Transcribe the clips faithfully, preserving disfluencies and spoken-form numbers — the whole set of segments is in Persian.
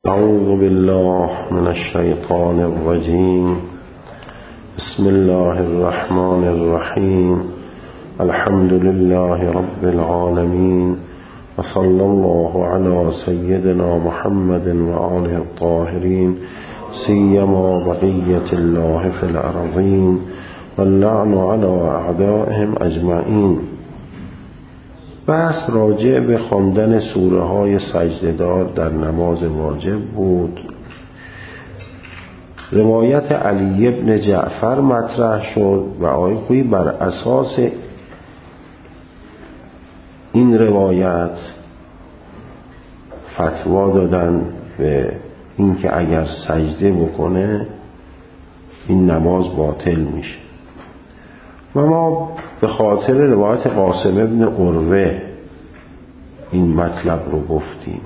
اعوذ بالله من الشیطان الرجیم. بسم الله الرحمن الرحیم. الحمد لله رب العالمین و صلی الله علی سیدنا محمد و آله الطاهرین سیما بقیة الله فی الارضین و اللعن علی اعدائهم اجمعین. بحث راجع به خواندن سوره های سجده‌دار در نماز واجب بود. روایت علی ابن جعفر مطرح شد و آقای خویی بر اساس این روایت فتوا دادن به اینکه اگر سجده بکنه این نماز باطل میشه و ما به خاطر روایت قاسم ابن عروه این مطلب رو گفتیم.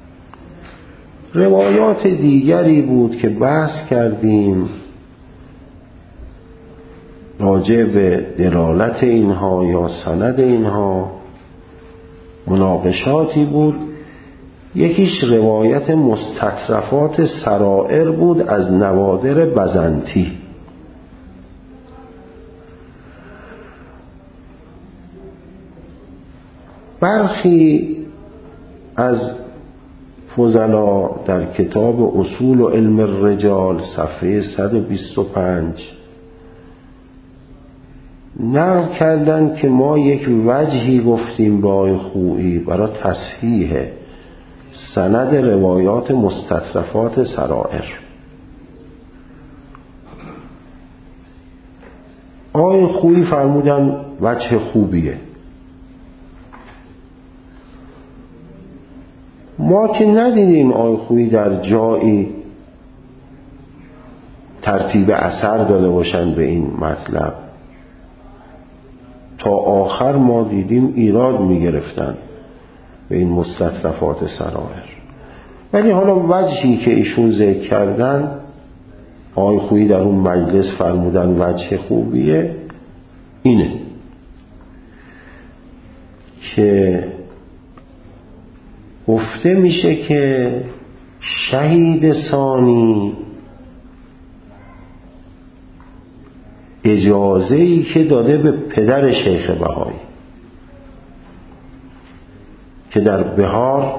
روایات دیگری بود که بحث کردیم راجع به دلالت اینها یا سند اینها، مناقشاتی بود. یکیش روایت مستطرفات سرائر بود از نوادر بزنطی. برخی از فضلا در کتاب اصول و علم الرجال صفحه صد و بیست و پنج نقل کردن که ما یک وجهی گفتیم با آقای خویی برای تصحیح سند روایات مستطرفات سرائر. آقای خویی فرمودن وجه خوبیه. ما که ندیدیم آقای خویی در جایی ترتیب اثر داده باشن به این مطلب. تا آخر ما دیدیم ایراد میگرفتن به این مستطرفات سرائر، ولی حالا وجهی که ایشون ذکر کردن آقای خویی در اون مجلس فرمودن وجه خوبیه اینه که گفته میشه که شهید ثانی اجازه‌ای که داده به پدر شیخ بهایی که در بهار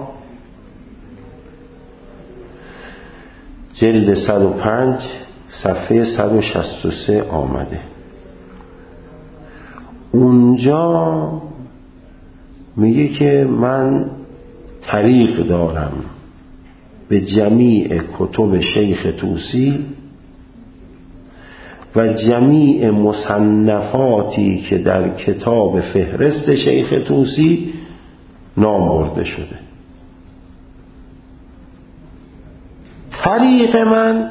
جلد صد و پنج صفحه صد و شصت و سه آمده. اونجا میگه که من طریق دارم به جمیع کتب شیخ طوسی و جمیع مصنفاتی که در کتاب فهرست شیخ طوسی نام برده شده. طریق من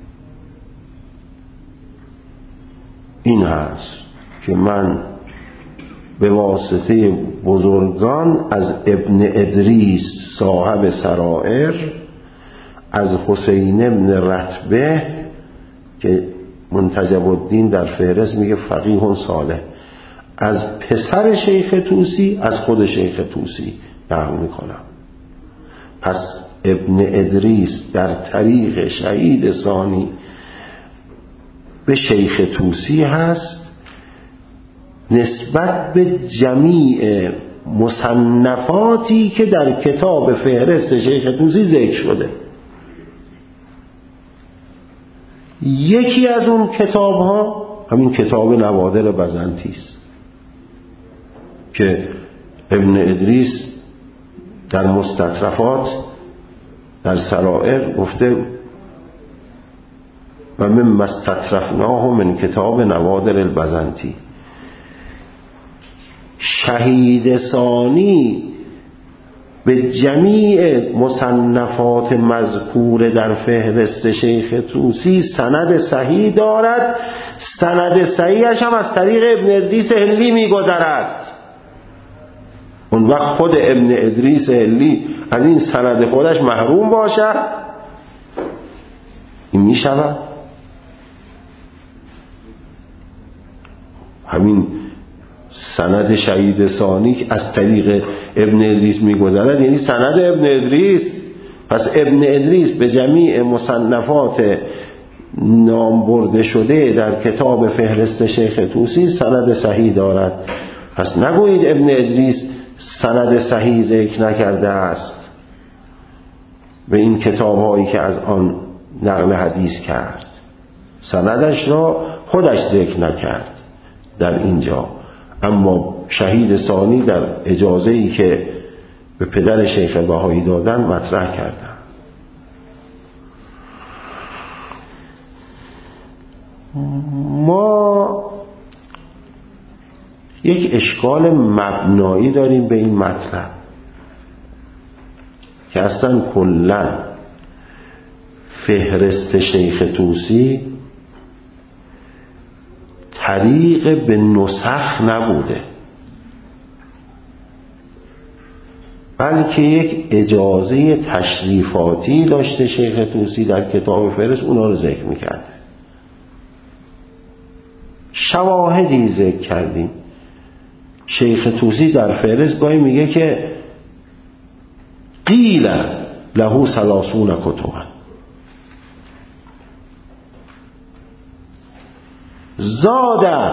این هست که من به واسطه بزرگان از ابن ادریس صاحب سرائر، از حسین ابن رتبه که منتجب الدین در فهرست میگه فقیه صالح، از پسر شیخ طوسی، از خود شیخ طوسی نقل میکنم. پس ابن ادریس در طریق شهید ثانی به شیخ طوسی هست نسبت به جمیع مصنفاتی که در کتاب فهرست شیخ طوسی ذکر شده. یکی از اون کتاب ها همین کتاب نوادر بزنطی است که ابن ادریس در مستطرفات در سرائر گفته و من مستطرفناه من کتاب نوادر البزنطی. شهید ثانی به جمیع مصنفات مذکور در فهرست شیخ طوسی سند صحیح دارد. سند صحیحش هم از طریق ابن ادریس هلی میگذرد. اون وقت خود ابن ادریس هلی از این سند خودش محروم باشد، این میشود. همین سند شهید ثانی از طریق ابن ادریس میگذرد یعنی سند ابن ادریس پس ابن ادریس به جمیع مصنفات نام برده شده در کتاب فهرست شیخ طوسی سند صحیح دارد. پس نگویید ابن ادریس سند صحیح ذکر نکرده است به این کتاب هایی که از آن نقل حدیث کرد، سندش را خودش ذکر نکرد در اینجا، اما شهید ثانی در اجازه‌ای که به پدر شیخ بهایی دادن مطرح کردن. ما یک اشکال مبنایی داریم به این مطلب که اصلا کلا فهرست شیخ طوسی طریق به نسخ نبوده، بلکه یک اجازه تشریفاتی داشته شیخ طوسی در کتاب فهرست، اونا رو ذکر میکرد. شواهدی ذکر کردیم. شیخ طوسی در فهرست گاهی میگه که قیل له ثلاثون کتبا، زاد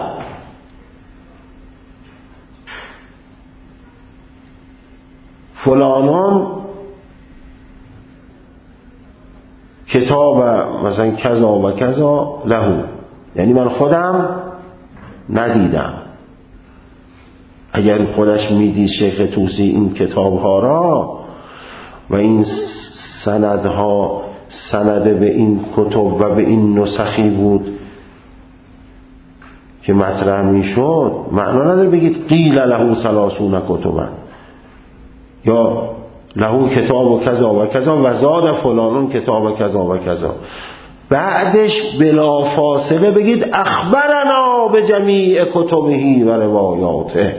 فلانان کتاب مثلا کذا و کذا له، یعنی من خودم ندیدم. اگر خودش میدید شیخ طوسی این کتاب ها را و این سندها سند به این کتب و به این نسخی بود که مطرح میشد، معنا نداره بگید قیل له ثلاثون کتبا یا له کتاب و کذا و کذا و زاد فلانون کتاب و کذا و کذا، بعدش بلا فاصله بگید اخبرنا به جمیع کتبه و روایاته.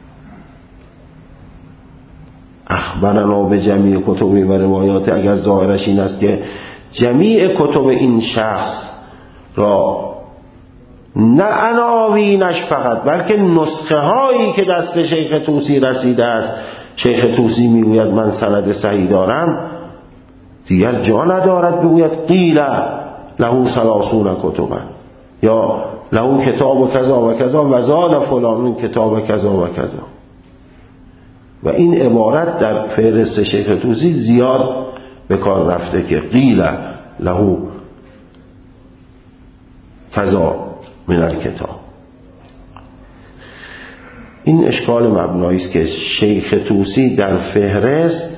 اخبرنا به جمیع کتبه و روایاته اگر ظاهرش این است که جمیع کتب این شخص را نه عناوینش فقط بلکه نسخه هایی که دست شیخ طوسی رسیده است، شیخ طوسی میگوید من سند صحیح دارم، دیگر جا ندارد بگوید قیل له ثلاثون کتبا یا له کتاب و کذا و کذا و زاد فلان کتاب کذا و کذا. و این عبارت در فهرست شیخ طوسی زیاد به کار رفته که قیل له کذا من الکتاب. این اشکال مبنایی است که شیخ طوسی در فهرست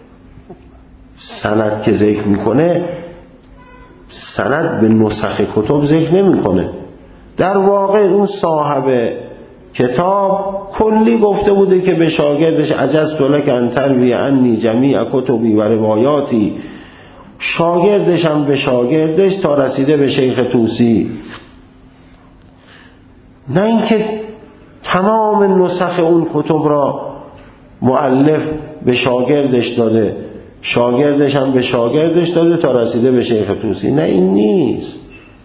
سند که ذکر میکنه سند به نسخ کتب ذکر نمیکنه. در واقع اون صاحب کتاب کلی گفته بوده که به شاگردش عجزت لک ان تروی عنی جمیع کتبی و روایاتی، شاگردش هم به شاگردش تا رسیده به شیخ طوسی، نه اینکه تمام نسخ اون کتب را مؤلف به شاگردش داده، شاگردش هم به شاگردش داده تا رسیده به شیخ طوسی. نه، این نیست.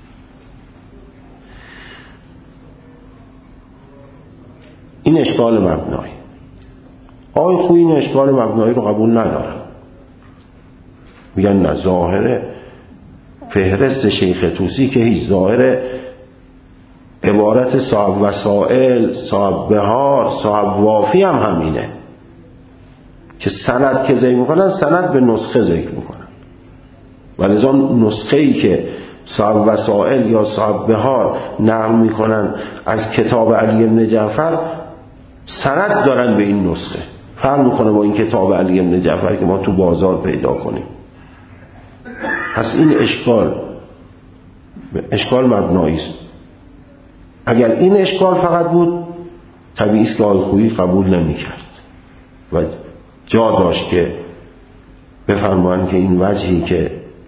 این اشکال مبنایی. آقای خویی این اشکال مبنایی رو قبول ندارن، میگن نه، ظاهره فهرست شیخ طوسی که هیچ، ظاهره عبارت صاحب وسائل، صاحب بهار، صاحب وافی هم همینه که سند که ذکر میکنن سند به نسخه ذکر میکنن، و لذا نسخه ای که صاحب وسائل یا صاحب بهار نقل میکنن از کتاب علی بن جعفر سند دارن به این نسخه، فرق میکنه با این کتاب علی بن جعفر که ما تو بازار پیدا کنیم. پس این اشکال اشکال مبنایی است. اگر این اشکال فقط بود طبیعی است که آقای خویی قبول نمی‌کرد و جا داشت که بفرمایند که این وجهی که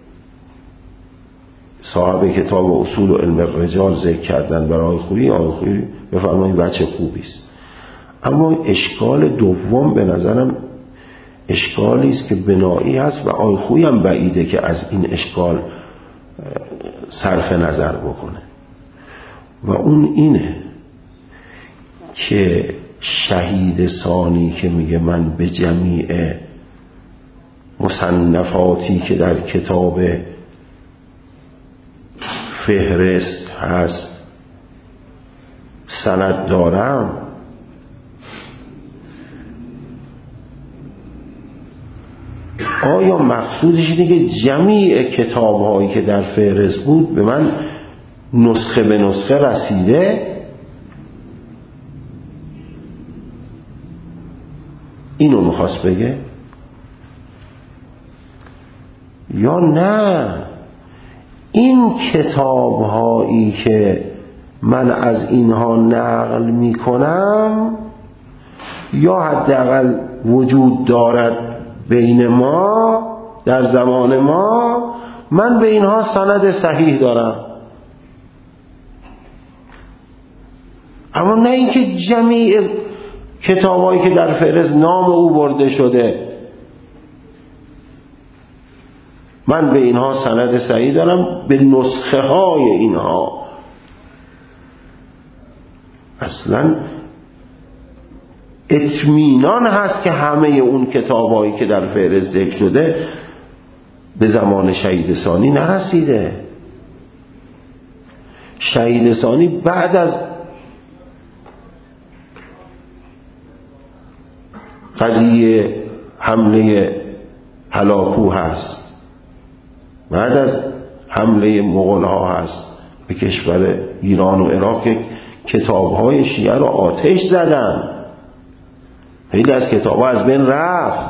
صاحب کتاب اصول و علم الرجال ذکر کردن برای آقای خویی، آقای خویی بفرمایند وجه خوبی است. اما اشکال دوم به نظرم اشکالی است که بنایی است و آقای خویی هم بعیده که از این اشکال صرف نظر بکنه، و اون اینه که شهید ثانی که میگه من به جمیع مصنفاتی که در کتاب فهرست هست سند دارم، آیا مقصودش اینه که جمیع کتاب هایی که در فهرست بود به من نسخه به نسخه رسیده؟ اینو میخواست بگه؟ یا نه این کتاب هایی که من از اینها نقل میکنم یا حداقل وجود دارد بین ما در زمان ما، من به اینها سند صحیح دارم، اما نه اینکه جمیع کتابایی که در فهرست نام او برده شده من به اینها سند صحیح دارم، به نسخه های اینها. اصلا اطمینان هست که همه اون کتابایی که در فهرست ذکر شده به زمان شهید ثانی نرسیده. شهید ثانی بعد از قضیه حمله هلاکو هست، بعد از حمله مغول ها هست به کشور ایران و عراق که کتاب های شیعه رو آتش زدن، خیلی از کتاب ها از بین رفت.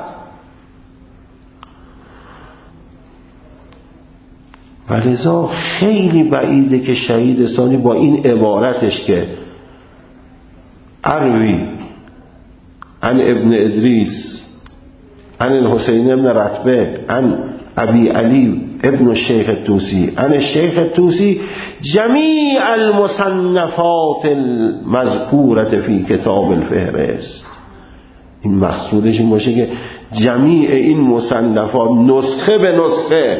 و لذا خیلی بعیده که شهید ثانی با این عبارتش که اروی عن ابن ادریس عن الحسین ابن رتبه عن ابی علی ابن الشیخ الطوسی عن الشیخ الطوسی جمیع المصنفات المذکورة فی کتاب الفهرست، این مقصودش این باشه که جمیع این مصنفات نسخه به نسخه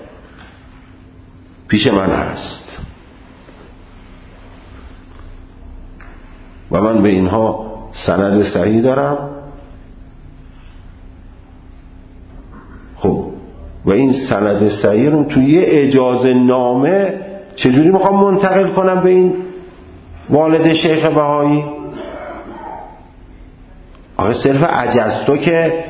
پیش من هست و من به اینها سند صحیح دارم. خب و این سند صحیح رو توی یه اجازه نامه چجوری میخوام منتقل کنم به این والد شیخ بهایی؟ آخه صرف عجزتو که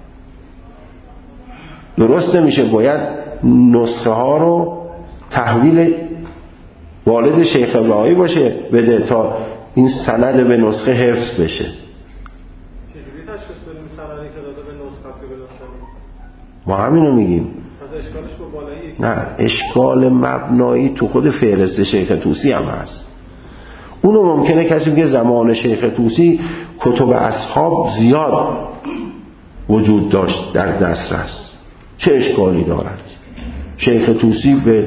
درست نمیشه، باید نسخه ها رو تحویل والد شیخ بهایی باشه بده تا این سند به نسخه حفظ بشه. چجوری تشخیص بدیم سندی که داده به نسخه به نسخه؟ ما همینو میگیم. از اشکالش با بالایی نه، اشکال مبنایی تو خود فهرست شیخ طوسی هم هست. اونو ممکنه کسی بگه زمان شیخ طوسی کتب اصحاب زیاد وجود داشت در دسترس، چه اشکالی دارد؟ شیخ طوسی به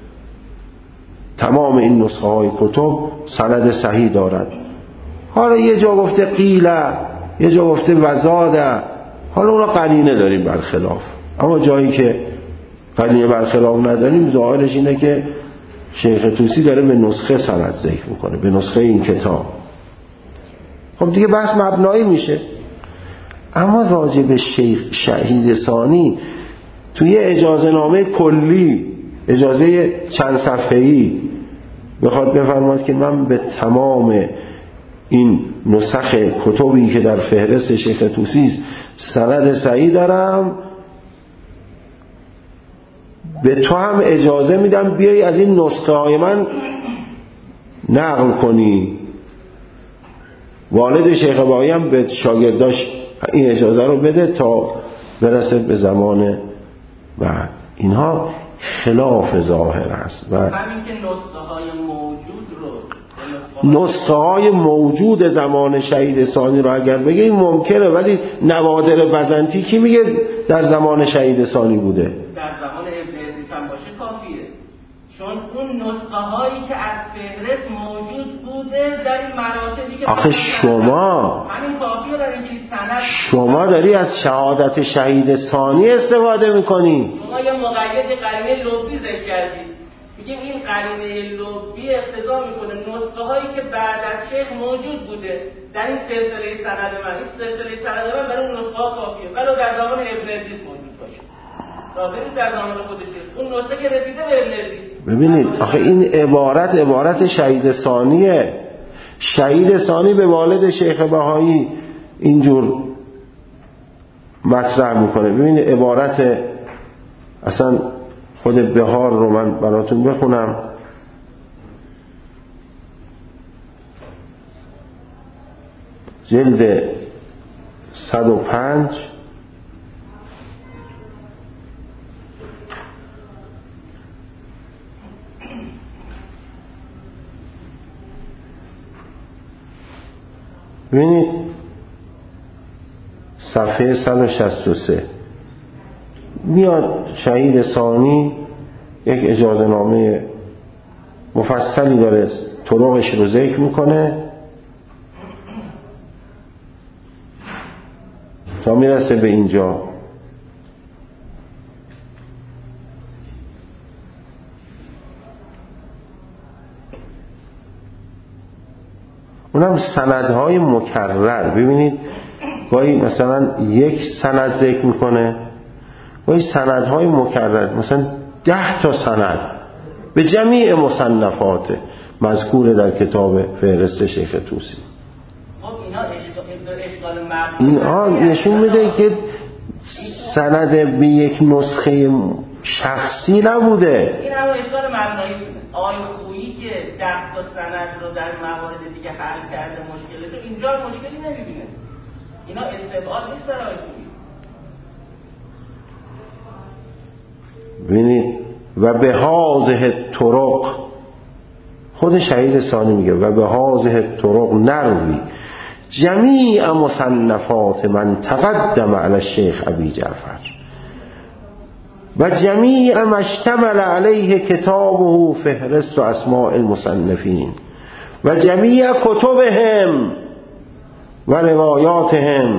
تمام این نسخه های کتب سند صحیح دارد. حالا یه جا گفته قیله، یه جا گفته وزاده، حالا اونا قرینه داریم برخلاف، اما جایی که قرینه برخلاف نداریم ظاهرش اینه که شیخ طوسی داره به نسخه سند ذکر میکنه، به نسخه این کتاب. خب دیگه بحث مبنایی میشه. اما راجع به شیخ شهید ثانی توی اجازه نامه کلی، اجازه چند صفحه‌ای بخواد بفرماد که من به تمام این نسخ کتبی که در فهرست شیخ طوسی است سند صحیح دارم، به تو هم اجازه میدم بیایی از این نسخه های من نقل کنی. والد شیخ بهایی هم به شاگرداش این اجازه رو بده تا برسه به زمان بعد. اینها خلاف ظاهر است. و همین که نسخه های موجود رو نسخه های موجود زمان شهید ثانی رو اگر بگه این ممکنه، ولی نوادر بزنطی کی میگه در زمان شهید ثانی بوده؟ در زمان ابن ادریس هم باشه کافیه، چون اون نسخه هایی که از فهرست موجود بوده در این مراتبی که آخه شما همین کافیه برای اینکه سند شما داری از شهادت شهید ثانی استفاده میکنی. شما یه مقید قرینه لبی ذکر کردید، میگیم این قرینه لبی اقتضا میکنه نسخه هایی که بعد از شیخ موجود بوده در این سلسله سند من، این سلسله سند من برای اون نسخه ها کافیه، ولو در زمان ابن ادریس موجود باشه. لازم نیست در زمان خودشه، اون نسخه که رسیده به ابن ادریس. ببینید آخه این عبارت عبارت شهید ثانیه. شهید ثانی به والد شیخ بهایی اینجور مطرح میکنه. ببینید عبارت اصلا خود بهار رو من براتون بخونم. جلد صد و پنج ببینید صفحه صد و شصت و سه میاد شهید ثانی یک اجازه نامه مفصلی داره، طرقش رو ذکر میکنه تا میرسه به اینجا. اونم سندهای مکرر. ببینید گاهی مثلا یک سند ذکر میکنه، گاهی سندهای مکرر، مثلا ده تا سند به جمیع مصنفات مذکور در کتاب فهرست شیخ طوسی. این آن نشون میده که سند به یک نسخه شخصی نبوده. این هم اشکال مبنایی آقای خویی که ده تا سند رو در موارد دیگه حل کرده مشکلش رو اینجا مشکلی نمیبینه. اینا استبعاد نیست برای آقای خویی. ببینید و به هازه طرق، خود شهید ثانی میگه و به هازه طرق نروی جمیع مصنفات من تقدم علی الشیخ ابی جعفر و جمیع ما اشتمل علیه کتابه فهرست اسماء المصنفین و جمیع کتبهم و روایاتهم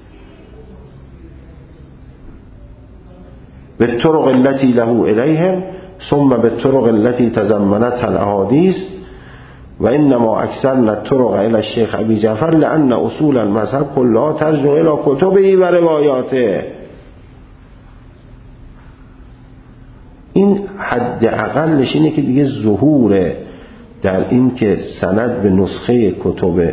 بالطرق التي له الیهم ثم بالطرق التي تضمنتها الاحاديث و انما اکثرنا الطرق الى الشیخ ابی جعفر لان اصول المذهب كلها ترجع الى کتبه و روایاته. این حد اقلش اینه که دیگه ظهور در این که سند به نسخه کتب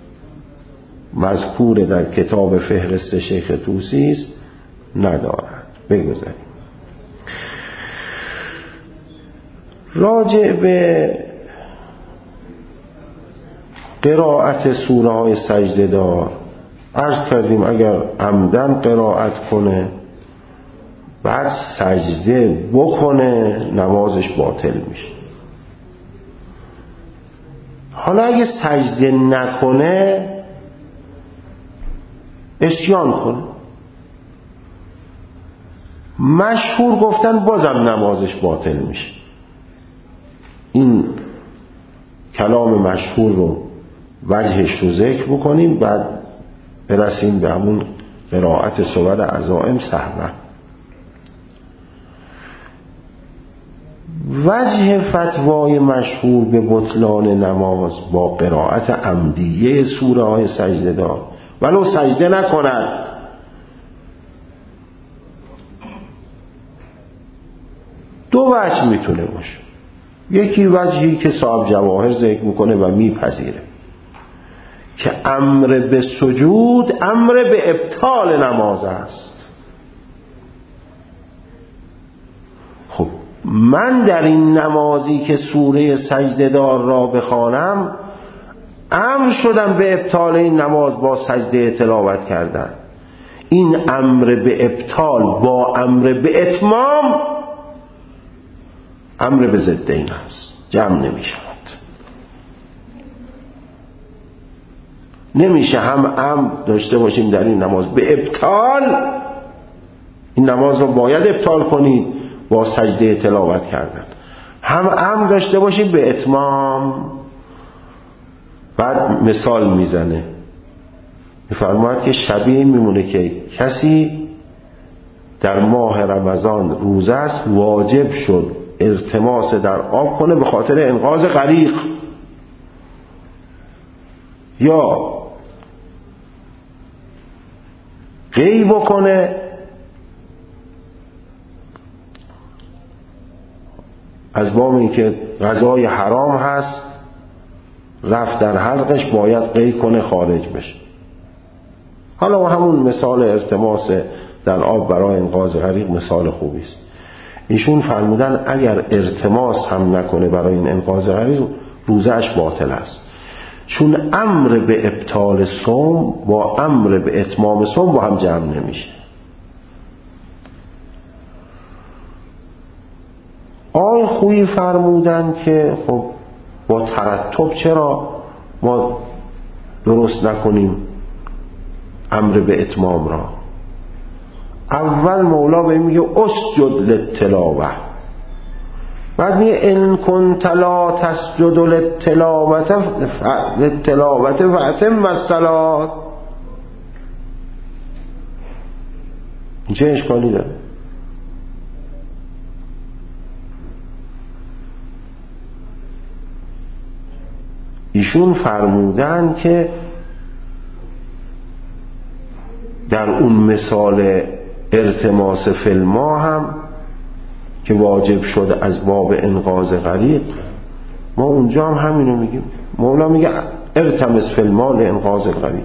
مذکور در کتاب فهرست شیخ طوسی است ندارد. بگذاریم راجع به قرائت سوره های سجده دار عرض کردیم اگر عمدن قرائت کنه بعد سجده بکنه نمازش باطل میشه. حالا اگه سجده نکنه عصیان کنه، مشهور گفتن بازم نمازش باطل میشه. این کلام مشهور رو وجهش رو ذکر بکنیم بعد برسیم به همون قرائت صور عزائم سهوا. وجه فتوای مشهور به بطلان نماز با قرائت عمدیه سوره های سجده دار ولو سجده نکند دو وجه میتونه باشه. یکی وجهی که صاحب جواهر ذکر میکنه و میپذیره که امر به سجود امر به ابطال نماز است. خب من در این نمازی که سوره سجده دار را بخوانم امر شدم به ابطال این نماز با سجده تلاوت کردن. این امر به ابطال با امر به اتمام امر به ضد این است، جمع نمی شود. نمیشه هم امر داشته باشیم در این نماز به ابطال، این نماز رو باید ابطال کنید با سجده تلاوت کردن، هم امر داشته باشیم به اتمام. بعد مثال میزنه میفرماید که شبیه میمونه که کسی در ماه رمضان روزه است واجب شد التماس در آب کنه به خاطر انقاذ غریق، یا قی بکنه از باب اینکه غذای حرام هست رفت در حلقش باید قی کنه خارج بشه. حالا همون مثال التماس در آب برای انقاذ غریق مثال خوبی است. ایشون فرمودن اگر التماس هم نکنه برای این انقاذ غریق روزه‌اش باطل است، چون امر به ابطال صوم با امر به اتمام صوم با هم جمع نمیشه. آقای خویی فرمودن که خب با ترتب چرا ما درست نکنیم امر به اتمام را؟ اول مولا به میگه اسجد للتلاوه، بعد میگه ان کنت لا تسجد للتلاوه للتلاوه فاتم الصلاه. چه اشکالی داره؟ ایشون فرمودن که در اون مثال التماس فی الماء هم که واجب شده از باب انقاذ غریق، ما اونجا هم همینو میگیم. مولا میگه التمس فی الماء لانقاذ الغریق،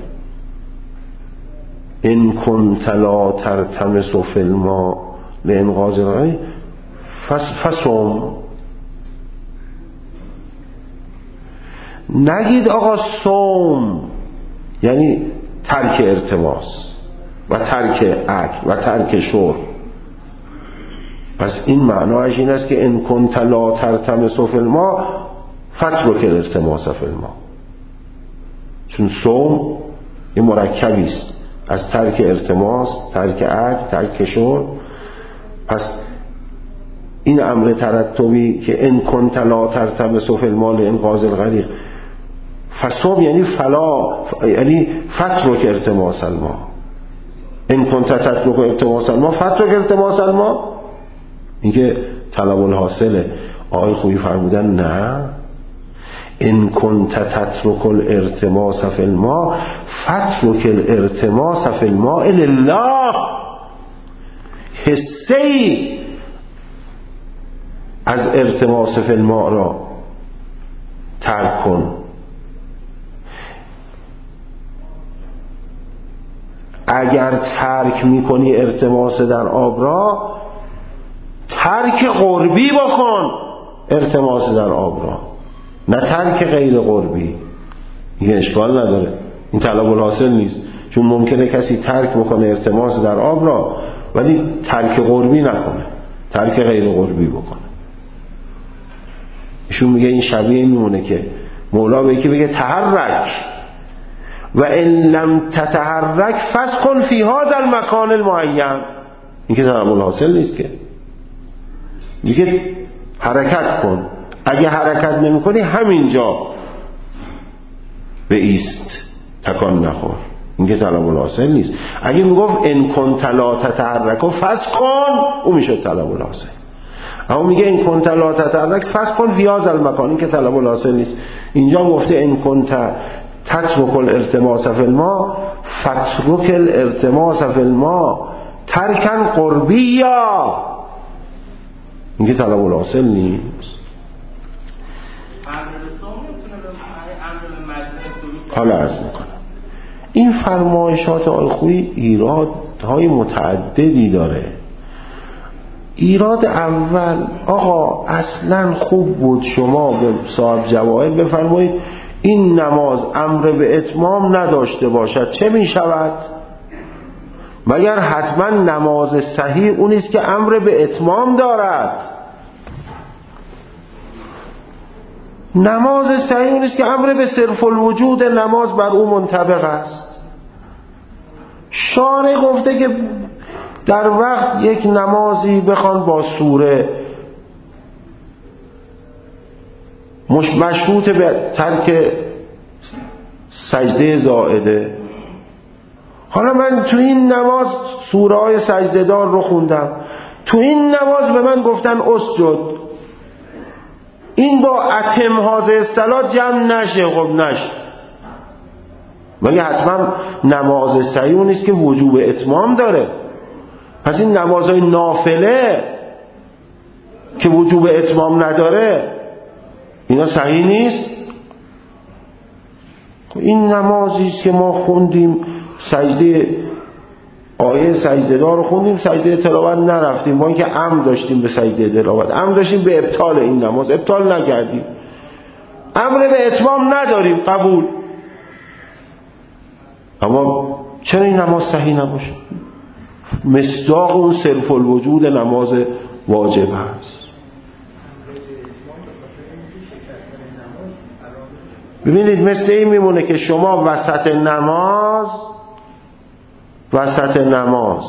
ان کنت لا تلتمس فی الماء لانقاذ الغریق فصم. نگید آقا صوم یعنی ترک التماس و ترک اکل و ترک شرب. پس این معناش این است که ان کنت لا تلتمس فی الماء فترک الالتماس فی الماء، چون صوم یه مرکبی است از ترک التماس، ترک اکل، ترک شرب. پس این امر ترتبی که ان کنت لا تلتمس فی الماء لانقاذ الغریق فصوم یعنی فلا یعنی فترک التماس الماء، ان کنت تترک التماس الماء فترک التماس الماء. این که طلب الحاصله. آقای خویی فرمودن نه، ان کنت تترک الالتماس فی الماء فترک الالتماس فی الماء لله. حسی از التماس فی الماء را ترک کن. اگر ترک میکنی التماس در آب را، ترک قربی بکن التماس در آب را، نه ترک غیر قربی. این اشکال نداره، این طلب الحاصل نیست، چون ممکنه کسی ترک بکنه التماس در آب را ولی ترک قربی نکنه، ترک غیر قربی بکنه. ایشون میگه این شبیه میمونه که مولا به یکی بگه تحرک و ان لم تتحرک فسکن فی هذا المکان المعین. این که طلب الحاصل نیست، که میگه حرکت کن، اگه حرکت نمی کنی همینجا به ایست، تکان نخور. این که طلب الحاصل نیست. اگه میگفت ان کنت لا تتحرک فسکن، اون میشه طلب الحاصل. اما میگه ان کنت لا تتحرک فسکن فی هذا المکان، این که طلب الحاصل نیست. اینجا گفته ان کنت تترک الالتماس فی الماء فترک الالتماس فی الماء ترکن قربیا. این که طلب الحاصل نیست. حالا عرض میکنم این فرمایشات آقای خویی ایرادهای متعددی داره. ایراد اول، آقا اصلا خوب بود شما به صاحب جواهر بفرمایید این نماز امر به اتمام نداشته باشد چه می شود؟ مگر حتما نماز صحیح اونیست که امر به اتمام دارد؟ نماز صحیح اونیست که امر به صرف الوجود نماز بر او منطبق است. شارع گفته که در وقت یک نمازی بخوان با سوره مشروط به ترک سجده زائده. حالا من تو این نماز سوره های سجده دار رو خوندم، تو این نماز به من گفتن اسجد، این با اتم هذه الصلاة جمع نشه. خب نشه، مگه حتما نماز صحیح نیست که وجوب اتمام داره؟ پس این نمازهای نافله که وجوب اتمام نداره اینا صحیح نیست. این نمازی است که ما خوندیم سجده آیه سجده دار رو خوندیم سجده تلاوت نرفتیم، ما اینکه امر داشتیم به سجده تلاوت، امر داشتیم به ابطال این نماز، ابطال نکردیم، امر به اتمام نداریم، قبول. اما چرا این نماز صحیح نباشه؟ مصداق اون صرف الوجود نماز واجب هست. ببینید مثل این میمونه که شما وسط نماز وسط نماز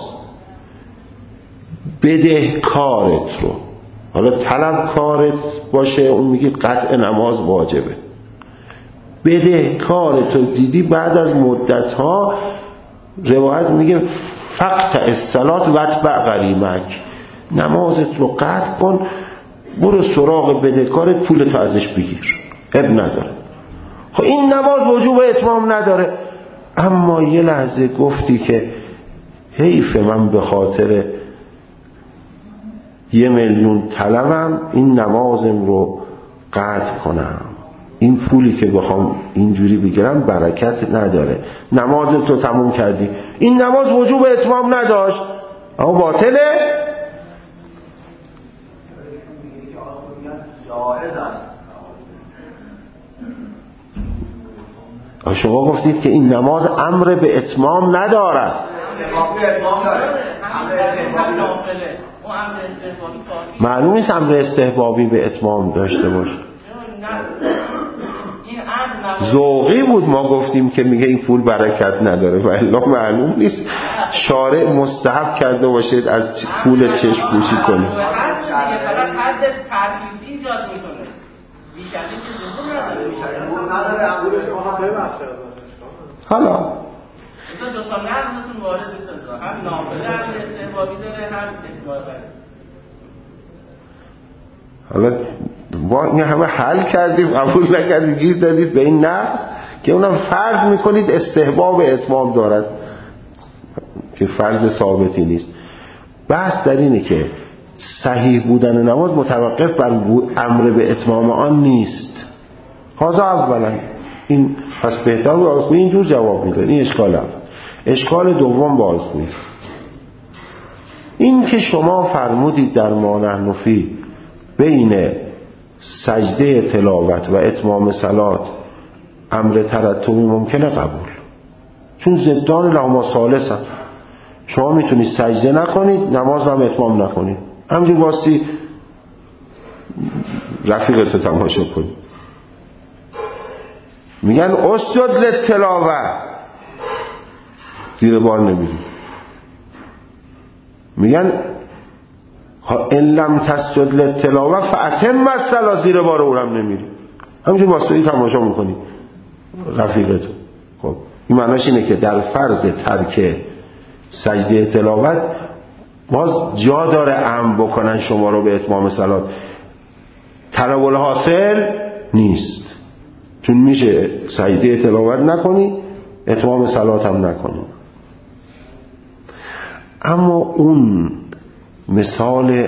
بدهکارت رو، حالا طلبکارت باشه اون میگی قطع نماز واجبه، بدهکارت رو دیدی بعد از مدت ها روایت میگه فقط الصلات و اتبع غریمک، نمازت رو قطع کن برو سراغ بدهکارت پولت ازش بگیر، اب نداره. خب این نماز وجوب اتمام نداره، اما یه لحظه گفتی که حیف من به خاطر یه میلیون طلبم این نمازم رو قطع کنم، این پولی که بخوام اینجوری بگیرم برکت نداره، نمازت رو تموم کردی. این نماز وجوب اتمام نداشت اما باطله. شما گفتید که این نماز امر به اتمام ندارد. معلوم نیست امر استحبابی به اتمام داشته باشه. ذوقی بود ما گفتیم که میگه این پول برکت نداره و الا معلوم نیست شارع مستحب کرده باشید از پول چشم پوشی کنید. حالا مثلا دو تا نظمتون وارد بسازه، هم نافله هم استحبابی داره هم اتباع. حالا ما این همه حل کردیم قبول نکردید گیر دادید به این نقص که اونم فرض میکنید استحباب اتمام دارد که فرض ثابتی نیست. بحث در اینه که صحیح بودن نماز متوقف بر امر به اتمام آن نیست. حاضر اولا این پس بهتر بود آقای خویی اینجور جواب میداد، این اشکال اول. اشکال دوم با آقای خویی این که شما فرمودید در ما نحن فیه بین سجده تلاوت و اتمام صلات امر ترتبی ممکنه قبول، چون ضدان لهما ثالثن. شما میتونید سجده نکنید نماز هم اتمام نکنید، همجور واسطی رفیقتو تماشا کنید. میگن اسجد للتلاوه زیر بار نمیرید، میگن ان لم تسجد للتلاوه فاتم الصلاه زیر بار اونم نمیرید، همینجور واسطی تماشا میکنید رفیقتو. خب این معناش اینه که در فرض ترک سجده تلاوت باز جا داره امر بکنن شما رو به اتمام صلات، تناول حاصل نیست، چون میشه سجده تلاوت نکنی اتمام صلات هم نکنی. اما اون مثال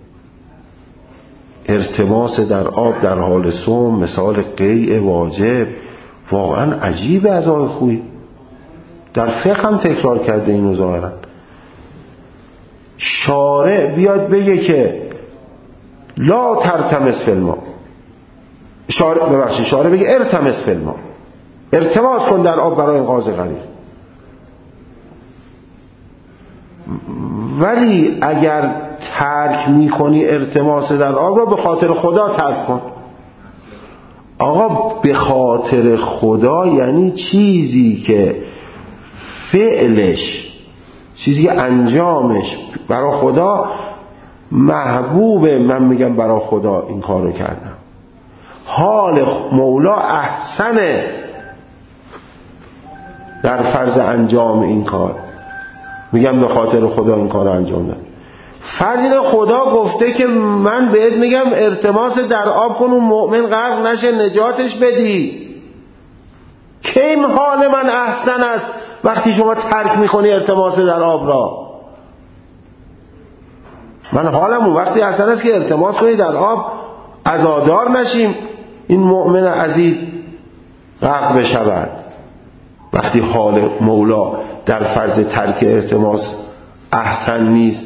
ارتباس در آب در حال صوم، مثال قیء واجب، واقعا عجیبه از آقای خویی. در فقه هم تکرار کرده اینو ظاهرا. شارع بیاد بگه که لا ترتمس فی الماء، شارع ببخشید شارع بگه ارتمس فی الماء، ارتماس کن در آب برای انقاذ غریق. ولی اگر ترک میکنی ارتماس در آب را به خاطر خدا ترک کن. آقا به خاطر خدا یعنی چیزی که فعلش، چیزی که انجامش برای خدا محبوبه، من میگم برای خدا این کار رو کردم، حال مولا احسنه در فرض انجام این کار، میگم به خاطر خدا این کار رو انجام دادم. فرض خدا گفته که من بهت میگم ارتماس در آب کن اون مؤمن غرق نشه نجاتش بدی، کیم حال من احسن است وقتی شما ترک میکنی ارتماس در آب را؟ من حالم اون وقتی اصلا است که التماس کنی در آب عزادار نشیم این مؤمن عزیز غرق بشود. وقتی حال مولا در فرض ترک التماس احسن نیست،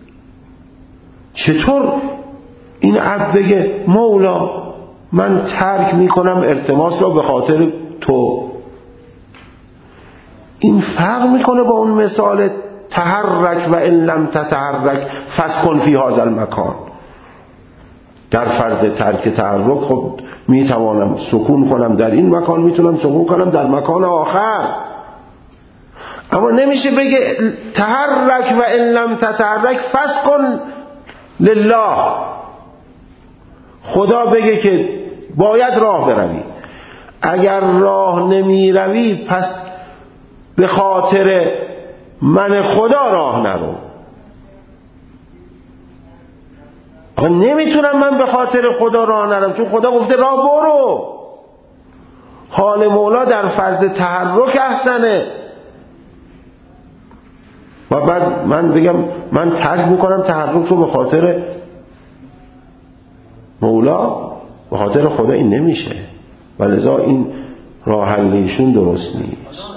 چطور این عبد بگه مولا من ترک میکنم التماس را به خاطر تو؟ این فرق میکنه با اون مثال تحرک و ان لم تتحرک فسکن فی هذا المکان. در فرض ترک تحرک خب میتوانم سکون کنم در این مکان، میتونم سکون کنم در مکان آخر، اما نمیشه بگه تحرک و ان لم تتحرک فسکن لله. خدا بگه که باید راه بروی، اگر راه نمی روی پس به خاطر من خدا راه نرو. آخه نمیتونم من به خاطر خدا راه نرم، چون خدا گفته راه برو. حال مولا در فرض تحرک احسنه و بعد من بگم من ترک میکنم تحرک رو به خاطر مولا، به خاطر خدا. این نمیشه و لذا این راه حلیشون درست نیست.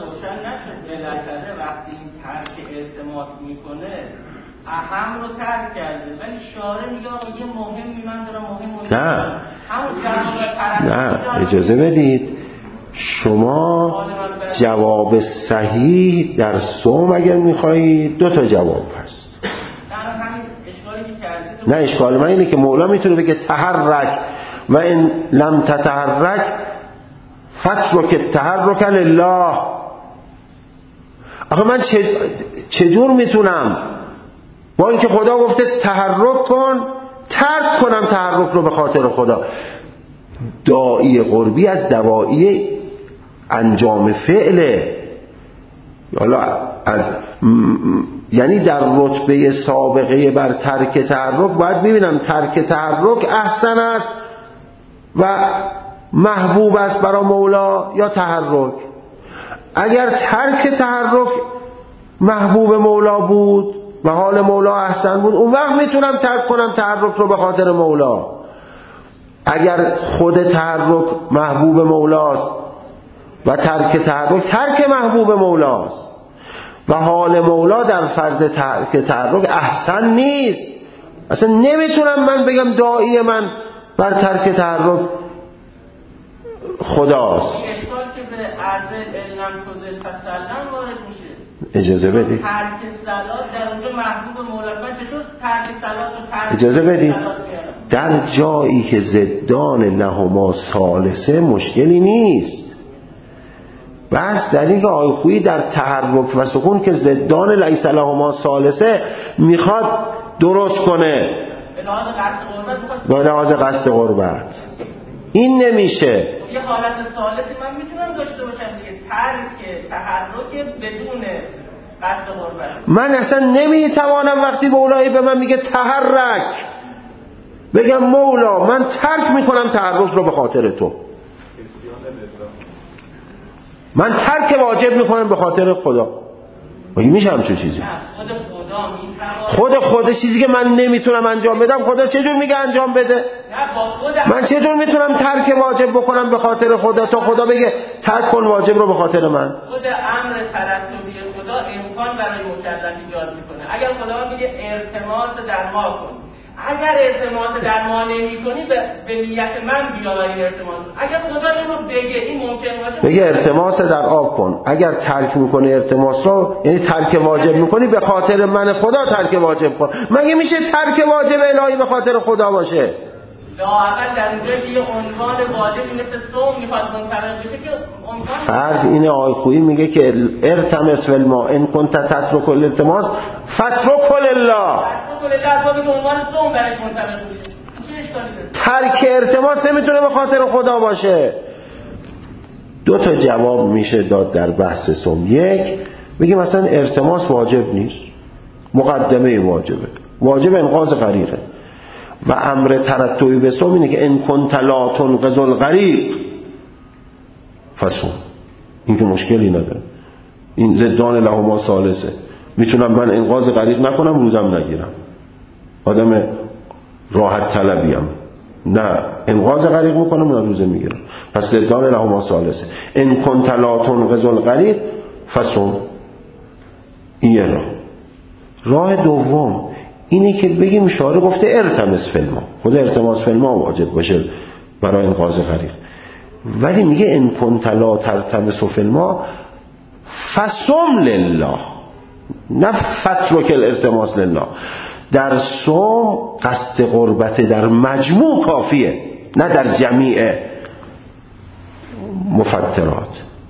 اهم رو ترک کرده ولی شارع میگه آقا یه مهمی من دارم مهم نه همون نه اجازه بدید، شما جواب صحیح در صوم اگر میخواهید دو تا جواب هست. نه اشکال من اینه که مولا میتونه بگه تحرک و ان لم تتحرک فترک تحرک لله. آخه من چجور میتونم با اینکه خدا گفته تحرک کن ترک کنم تحرک رو به خاطر خدا؟ داعی قربی از دوایی انجام فعله، حالا از یعنی در رتبه سابقه بر ترک تحرک باید ببینم ترک تحرک احسن است و محبوب است برای مولا یا تحرک. اگر ترک تحرک محبوب مولا بود و حال مولا احسن بود، اون وقت میتونم ترک کنم تحرک رو به خاطر مولا. اگر خود تحرک محبوب مولاست و ترک تحرک ترک محبوب مولاست و حال مولا در فرض ترک تحرک احسن نیست، اصلا نمیتونم من بگم داعی من بر ترک تحرک خداست. اشکال که به عرض علم توزیل فسلم وارد میشه. اجازه بدید ترک صلات در اونجا محبوب مولاست، من چطور ترک صلات و ترک اجازه بدید در جایی که زدان لهما ثالثه مشکلی نیست. بس در این که آقای خویی در تحرک و سکون که زدان لیس لهما ثالثه میخواد درست کنه به لحاظ قصد قربت، این نمیشه. یه حالت ثالثی من میتونم داشته باشم دیگه، ترک تحرک بدون قصد قربت. من اصلا نمیتوانم وقتی مولایی به من میگه تحرک بگم مولا من ترک میکنم تحرک رو به خاطر تو، من ترک واجب میکنم به خاطر خدا. مگه میشه همچون چیزی؟ خود خود چیزی که من نمیتونم انجام بدم خدا چجور میگه انجام بده؟ من چجور میتونم ترک واجب بکنم به خاطر خدا تا خدا بگه ترک کن واجب رو به خاطر من؟ خود امر ترتبی خدا امکان برای مکلف ایجاد میکنه. اگر خدا میگه التماس در ما کن، اگر التماس در ما نمی کنی به, به نیت من بیاوری التماس. اگر خدا اینو بگه این ممکن باشه بگه التماس در آب کن، اگر ترک میکنی التماس رو یعنی ترک واجب میکنی به خاطر من خدا ترک واجب کن. مگه میشه ترک واجب الهی به خاطر خدا باشه؟ لااقل در اونجا که یه عنوان واجبی مثل صوم میخواد منطبق بشه که عنوان فرض اینه آقای خویی میگه که ارتمس والما ان كنت تترك الالتماس فترك لله. ترک التماس نمیتونه به خاطر خدا باشه. دو تا جواب میشه داد در بحث صوم. یک میگه مثلا التماس واجب نیست، مقدمه واجبه، واجب انقاذ غریقه و امر ترتبی به صوم اینه که ان كنت لا تنقذ الغریق فصوم. این که مشکلی نداره، این زدان لهما ثالثه، میتونم من انقاذ غریق نکنم روزم نگیرم. آدم راحت طلبیم، نه انقاذ غریق میکنم نه روزه میگیرم. پس زدان لهما ثالثه ان کنت لا تنقذ الغریق فصم. این یه راه. راه دوم اینی که بگیم شارع گفته التمس فی الماء، خود التماس فی الماء واجب باشه برای انقاذ غریق، ولی میگه ان کنت لا تلتمس فی الماء فصم لله، نه فترک الالتماس لله. در صوم قصد قربت در مجموع کافیه، نه در جمیع مفترات.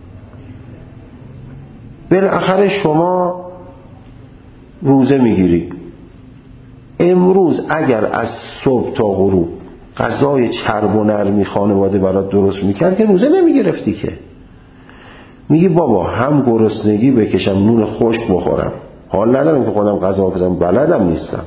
بالاخره شما روزه میگیری، امروز اگر از صبح تا غروب غذای چرب و نرمی خانواده برات درست میکرد که روزه نمیگرفتی که. میگی بابا هم گرسنگی بکشم نون خشک بخورم، حال ندارم که خودم غذا بپزم، بلدم نیستم،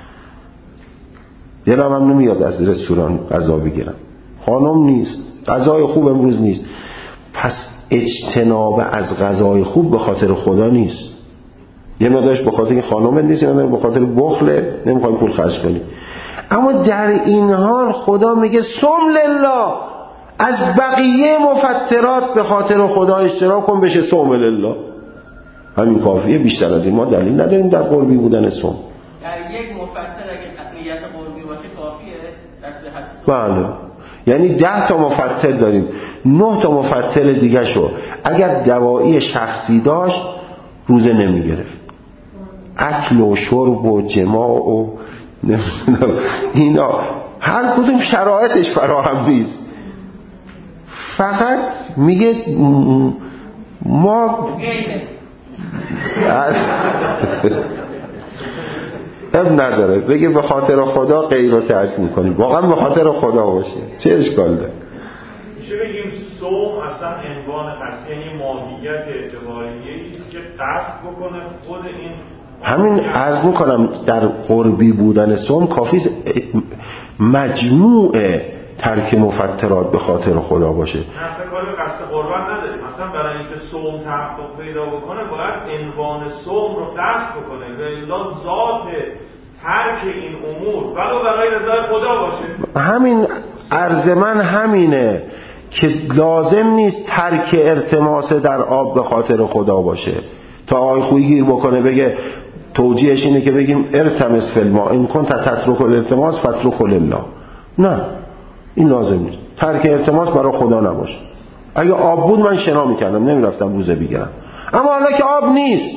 دلم هم نمیاد از رستوران غذا بگیرم، خانم نیست، غذای خوب امروز نیست. پس اجتناب از غذای خوب به خاطر خدا نیست، یه مقدارش به خاطر که خانمت نیست، یه مقدارش به خاطر بخله، نمیخوای پول خرج کنی. اما در این حال خدا میگه صم لله، از بقیه مفترات به خاطر خدا اشتراک کن بشه صم لله. همین کافیه، بیشتر از این ما دلیل نداریم در قربی بودن صم. در یک مفتر اگه نیت قربی باشه کافیه در صحت صم. بله، یعنی ده تا مفتر داریم، نه تا مفتر دیگه شو اگر دوایی شخصی داشت روزه نمی گرفت. اکل و شرب و جماع و اینا هر کدوم شرایطش فراهم نیست. فقط میگه ما اب نداره بگه به خاطر خدا غیر رو ترک میکنیم، واقعا به خاطر خدا باشه چه اشکال داره؟ میشه بگیم صوم اصلا عنوان قصد، یعنی ماهیت اعتباریه ایست که قصد بکنه خود این. همین عرض میکنم در قربی بودن صوم کافی مجموع ترک مفترات به خاطر خدا باشه. اصلا کاری به قصد قربت نداریم، مثلا برای اینکه صوم تحقق پیدا بکنه باید عنوان صوم رو قصد بکنه و الا ذات ترک این امور ولو برای رضای خدا باشه. همین عرض من همینه که لازم نیست ترک التماس در آب به خاطر خدا باشه تا آقای خویی گیر بکنه بگه توجیهش اینه که بگیم التمس فی الماء ان کنت تترک الالتماس فاترک لله. نه، این لازم نیست. ترک التماس برای خدا نباشه. اگه آب بود من شنا میکردم، نمیرفتم روزه بگیرم، اما حالا که آب نیست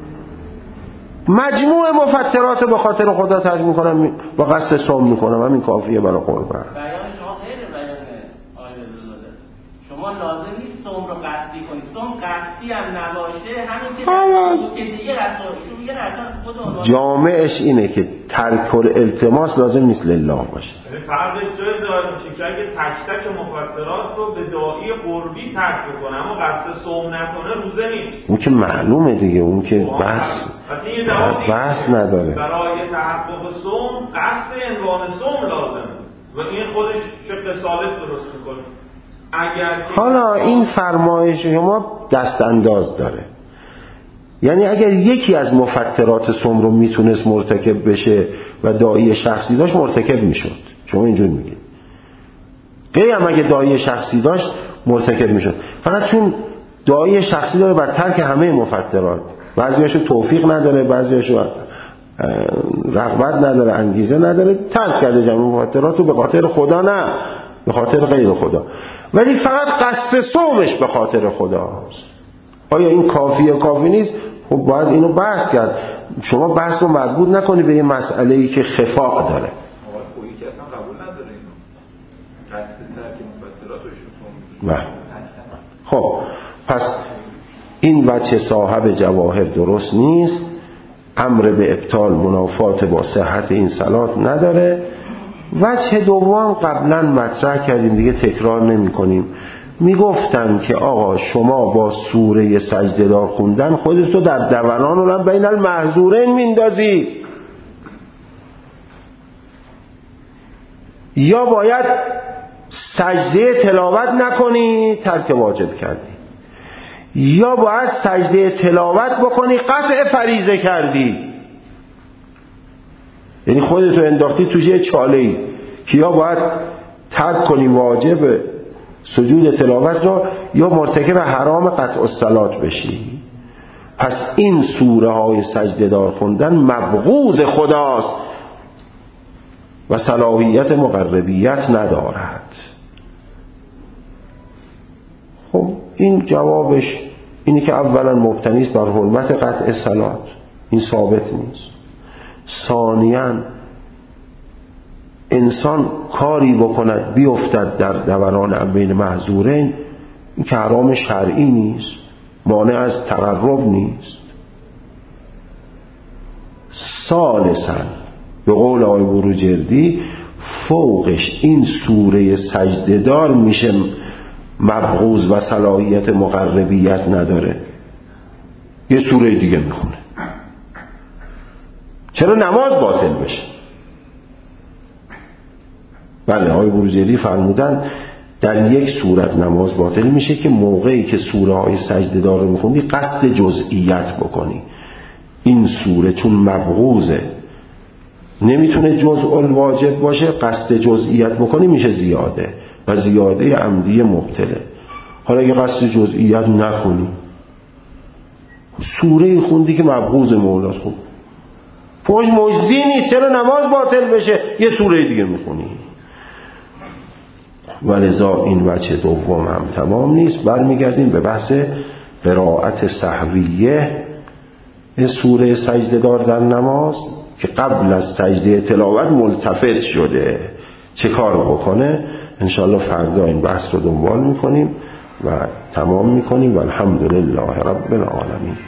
مجموع مفترات به خاطر خدا ترک میکنم و قصد صوم میکنم، همین کافیه برای قربت. بیان شما غیر بیان آیه رسول. شما لازم نیست صوم رو قصدی کنید، صوم قصدی هم نباشه همین که دیگه رسولشون میگن اصلا خود جامعش اینه که ترک الالتماس لازم نیست لله باشه. فرقش جای داره میشه که اگه تک تک مفترات رو به داعی قربی ترک بکنه اما قصد صوم نکنه روزه نیست. اون که معلومه دیگه، اون که بحث بحث نداره. برای تحقق صوم قصد عنوان صوم لازم و این خودش شق ثالث درست میکنه. اگر حالا این فرمایش شما دست انداز داره، یعنی اگر یکی از مفترات صوم رو میتونست مرتکب بشه و داعی شخصی داشت مرتکب میشد، شما اینجور میگید. غیر هم اگه داعی شخصی داشت مرتکب میشد، فقط چون داعی شخصی داره بر ترک همه مفترات، بعضیاشو توفیق نداره، بعضیاشو رغبت نداره، انگیزه نداره، ترک کرده جمعی مفترات رو به خاطر خدا، نه به خاطر غیر خدا، ولی فقط قصد صومش به خاطر خداست. آیا این کافیه کافی نیست؟ خب باید اینو بحث کرد. شما بحث رو مربوط نکنی به یه مسئله‌ای که خفاء داره. آقای خویی که اصلا قبول نداره اینو، قصد ترک مفترات رو ایشون. خب پس این وجه صاحب جواهر درست نیست، امر به ابطال منافات با صحت این صلات نداره. وجه دوم قبلا مطرح کردیم دیگه تکرار نمی کنیم. می گفتن که آقا شما با سوره سجده دار خوندن خودتو در دوران اولم بین المحظورین میندازی، یا باید سجده تلاوت نکنی ترک واجب کردی، یا باید سجده تلاوت بکنی قطع فریضه کردی. یعنی خودتو انداختی توی یه چاله‌ای که یا باید ترک کنی واجب سجود تلاوت رو یا مرتکب حرام قطع الصلات بشی. پس این سوره های سجده دار خوندن مبغوض خداست و صلاحیت مقربیت ندارد. خب این جوابش اینی که اولا مبتنی است بر حرمت قطع صلات، این ثابت نیست. ثانیاً انسان کاری بکند بیفتد در دوران بین محظورین، این که حرام شرعی نیست، مانع از تقرب نیست. ثالثاً به قول آقای بروجردی فوقش این سوره سجده دار میشه مبغوض و صلاحیت مقربیت نداره، یه سوره دیگه میخونه. چرا نماز باطل بشه؟ بله آقای بروجردی فرمودن در یک صورت نماز باطل میشه که موقعی که سوره های سجده دار رو میخوندی قصد جزئیت بکنی. این سوره چون مبغوضه نمیتونه جزء الواجب باشه، قصد جزئیت بکنی میشه زیاده و زیاده عمدی مبتله. حالا اگه قصد جزئیت نکنی سوره خوندی که مبغوض مولاست، خوب پوش مجزی نیست، چرا نماز باطل بشه یه سوره دیگه میخونی. ولذا این وجه دوم هم تمام نیست. برمیگردیم به بحث قرائت سهویه سوره سجده دار در نماز که قبل از سجده تلاوت ملتفت شده چه کار بکنه. انشاءالله فردا این بحث رو دنبال میکنیم و تمام میکنیم و الحمدلله رب العالمین.